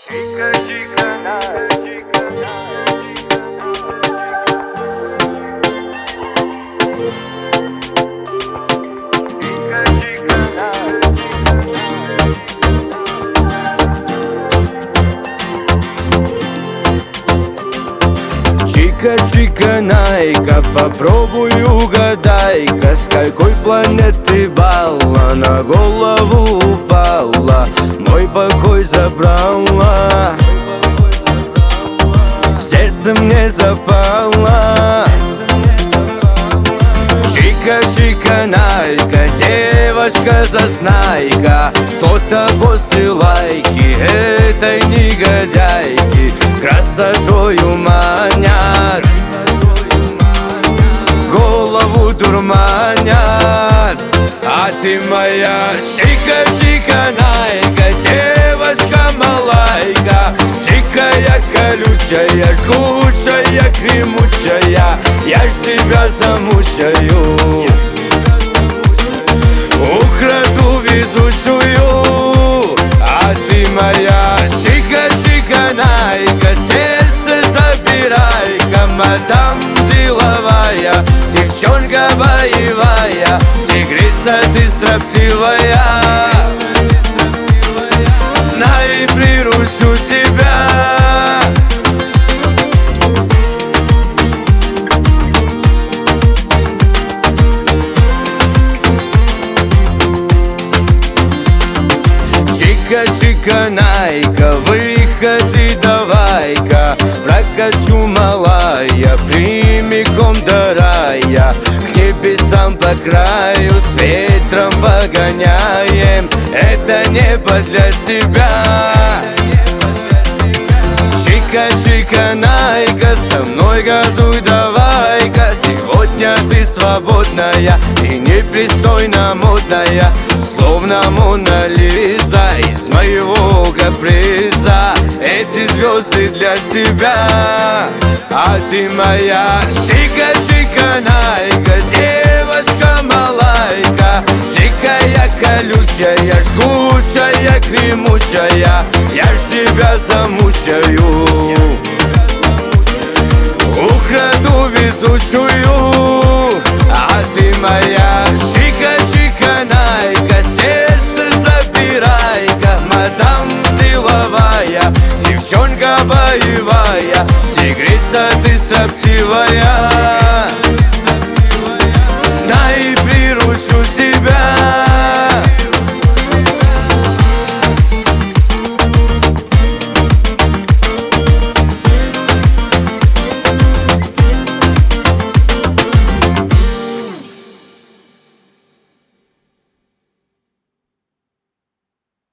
Чика-чика-найка, попробуй угадай-ка, с какой планеты балла на голову упала, мой покой забрала, сердце мне запало. Чика-чика-найка, девочка-зазнайка, кто-то после лайки этой негодяйки красотою манят, голову дурманят. А ты моя чика-чика-найка, девочка-малайка, дикая, колючая, жгучая, кремучая, я ж тебя замучаю, украду везучую. А ты моя чика-чика-найка, сердце забирай-ка, мадам деловая, девчонка боевая, тигрица ты строптивая. Знай, приручу тебя. Чика-чика-найка, выходи давай-ка, прокачу малая, прямиком до рая, к небесам по краю с ветром погоняем, это небо для тебя. Чика-чика-найка, со мной газуй давай-ка, сегодня ты свободная и непристойно модная, словно Мона Лиза из моего каприза. Эти звезды для тебя. А ты моя чика-чика-найка, девочка-малайка, дикая, колючая, жгучая, кремучая, я ж тебя замучаю, украду везучую.